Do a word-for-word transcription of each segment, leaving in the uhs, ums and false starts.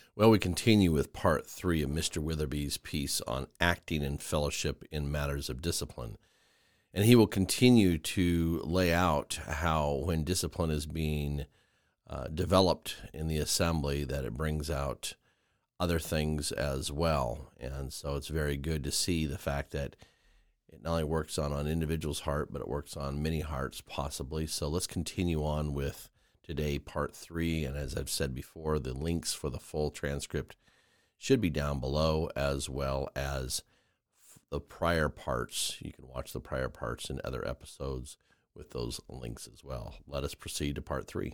Well, we continue with part three of Mister Witherby's piece on acting in fellowship in matters of discipline. And he will continue to lay out how when discipline is being uh, developed in the assembly, that it brings out other things as well. And so it's very good to see the fact that it not only works on an individual's heart, but it works on many hearts possibly. So let's continue on with today, part three, and as I've said before, the links for the full transcript should be down below, as well as the prior parts. You can watch the prior parts in other episodes with those links as well. Let us proceed to part three.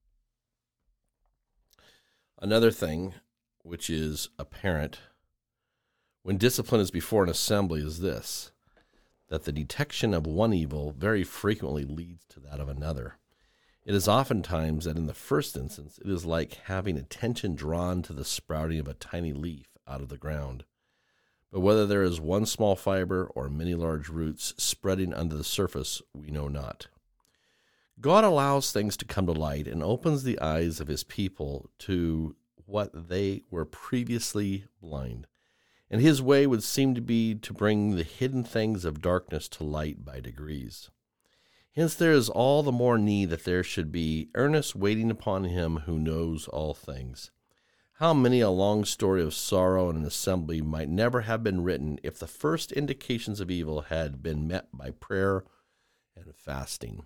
Another thing which is apparent when discipline is before an assembly is this, that the detection of one evil very frequently leads to that of another. It is oftentimes that in the first instance, it is like having attention drawn to the sprouting of a tiny leaf out of the ground. But whether there is one small fiber or many large roots spreading under the surface, we know not. God allows things to come to light and opens the eyes of his people to what they were previously blind. And his way would seem to be to bring the hidden things of darkness to light by degrees. Hence there is all the more need that there should be earnest waiting upon him who knows all things. How many a long story of sorrow in an assembly might never have been written if the first indications of evil had been met by prayer and fasting.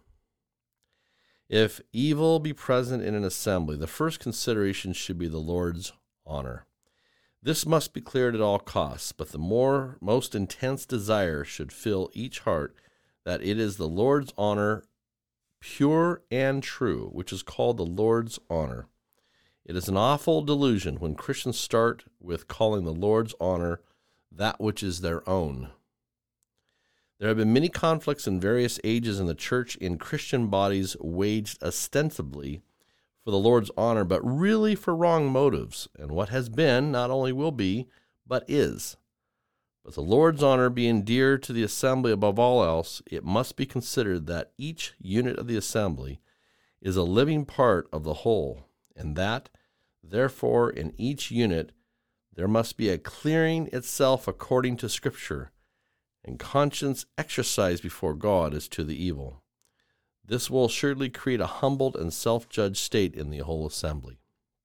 If evil be present in an assembly, the first consideration should be the Lord's honor. This must be cleared at all costs, but the more most intense desire should fill each heart that it is the Lord's honor, pure and true, which is called the Lord's honor. It is an awful delusion when Christians start with calling the Lord's honor that which is their own. There have been many conflicts in various ages in the church in Christian bodies waged ostensibly for the Lord's honor, but really for wrong motives, and what has been not only will be, but is. But the Lord's honor being dear to the assembly above all else, it must be considered that each unit of the assembly is a living part of the whole, and that, therefore, in each unit there must be a clearing itself according to Scripture, and conscience exercised before God as to the evil. This will assuredly create a humbled and self-judged state in the whole assembly.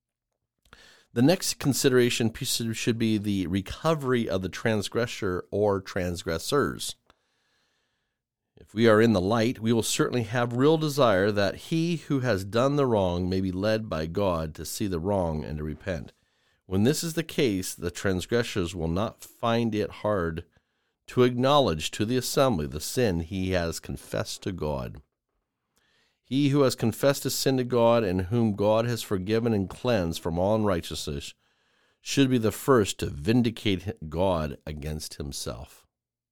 The next consideration piece should be the recovery of the transgressor or transgressors. If we are in the light, we will certainly have real desire that he who has done the wrong may be led by God to see the wrong and to repent. When this is the case, the transgressors will not find it hard to acknowledge to the assembly the sin he has confessed to God. He who has confessed his sin to God and whom God has forgiven and cleansed from all unrighteousness should be the first to vindicate God against himself.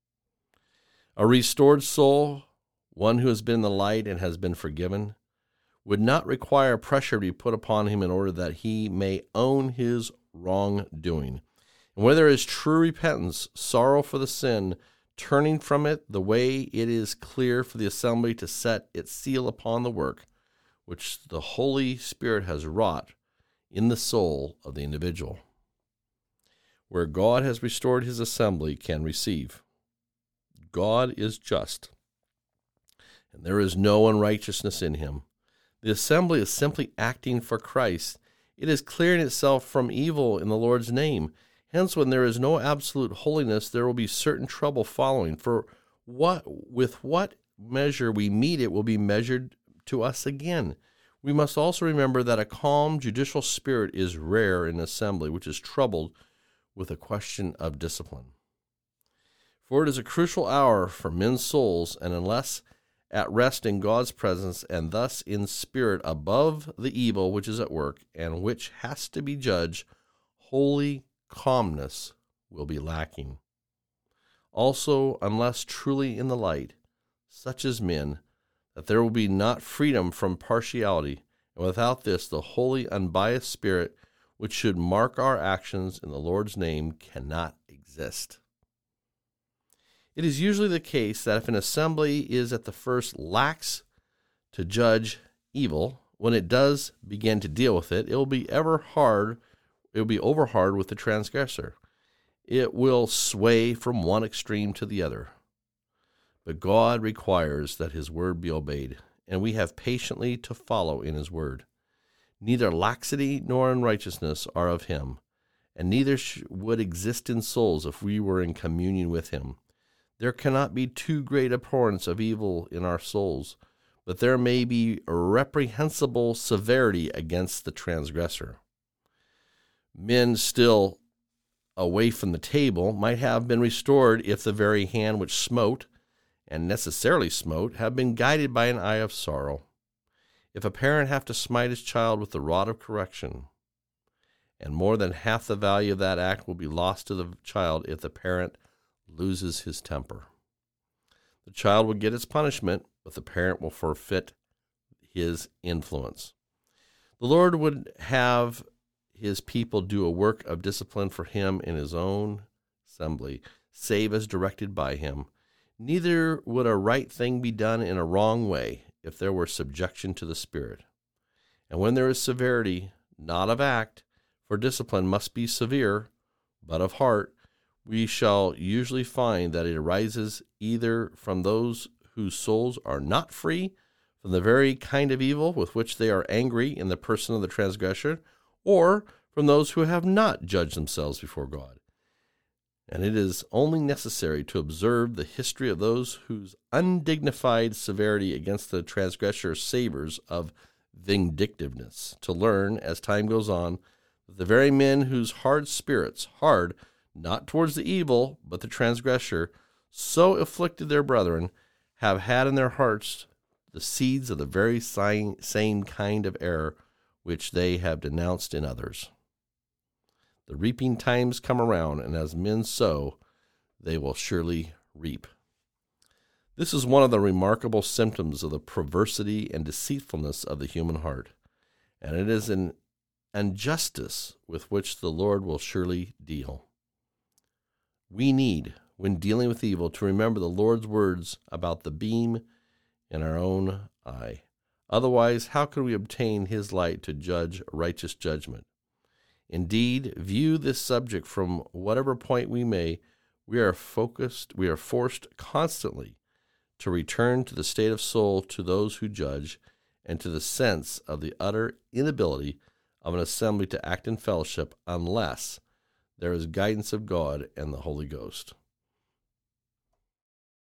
A restored soul, one who has been in the light and has been forgiven, would not require pressure to be put upon him in order that he may own his wrongdoing. And where there is true repentance, sorrow for the sin, turning from it the way it is clear for the assembly to set its seal upon the work which the Holy Spirit has wrought in the soul of the individual. Where God has restored his assembly can receive. God is just, and there is no unrighteousness in him. The assembly is simply acting for Christ. It is clearing itself from evil in the Lord's name. Hence, when there is no absolute holiness, there will be certain trouble following. For what with what measure we meet, it will be measured to us again. We must also remember that a calm, judicial spirit is rare in assembly, which is troubled with a question of discipline. For it is a crucial hour for men's souls, and unless at rest in God's presence, and thus in spirit above the evil which is at work, and which has to be judged, holy calmness will be lacking. Also, unless truly in the light, such as men, that there will be not freedom from partiality, and without this the holy, unbiased spirit which should mark our actions in the Lord's name cannot exist. It is usually the case that if an assembly is at the first lax to judge evil, when it does begin to deal with it, it will be ever hard it will be overhard with the transgressor. It will sway from one extreme to the other. But God requires that his word be obeyed, and we have patiently to follow in his word. Neither laxity nor unrighteousness are of him, and neither sh- would exist in souls if we were in communion with him. There cannot be too great abhorrence of evil in our souls, but there may be reprehensible severity against the transgressor. Men still away from the table might have been restored if the very hand which smote, and necessarily smote, have been guided by an eye of sorrow. If a parent have to smite his child with the rod of correction, and more than half the value of that act will be lost to the child if the parent loses his temper. The child will get its punishment, but the parent will forfeit his influence. The Lord would have his people do a work of discipline for him in his own assembly, save as directed by him. Neither would a right thing be done in a wrong way if there were subjection to the Spirit. And when there is severity, not of act, for discipline must be severe, but of heart, we shall usually find that it arises either from those whose souls are not free from the very kind of evil with which they are angry in the person of the transgressor, or from those who have not judged themselves before God. And it is only necessary to observe the history of those whose undignified severity against the transgressor savors of vindictiveness, to learn, as time goes on, that the very men whose hard spirits, hard not towards the evil, but the transgressor, so afflicted their brethren, have had in their hearts the seeds of the very same kind of error which they have denounced in others. The reaping times come around, and as men sow, they will surely reap. This is one of the remarkable symptoms of the perversity and deceitfulness of the human heart, and it is an injustice with which the Lord will surely deal. We need, when dealing with evil, to remember the Lord's words about the beam in our own eye. Otherwise, how could we obtain his light to judge righteous judgment? Indeed, view this subject from whatever point we may, we are focused, we are forced constantly to return to the state of soul to those who judge, and to the sense of the utter inability of an assembly to act in fellowship unless there is guidance of God and the Holy Ghost.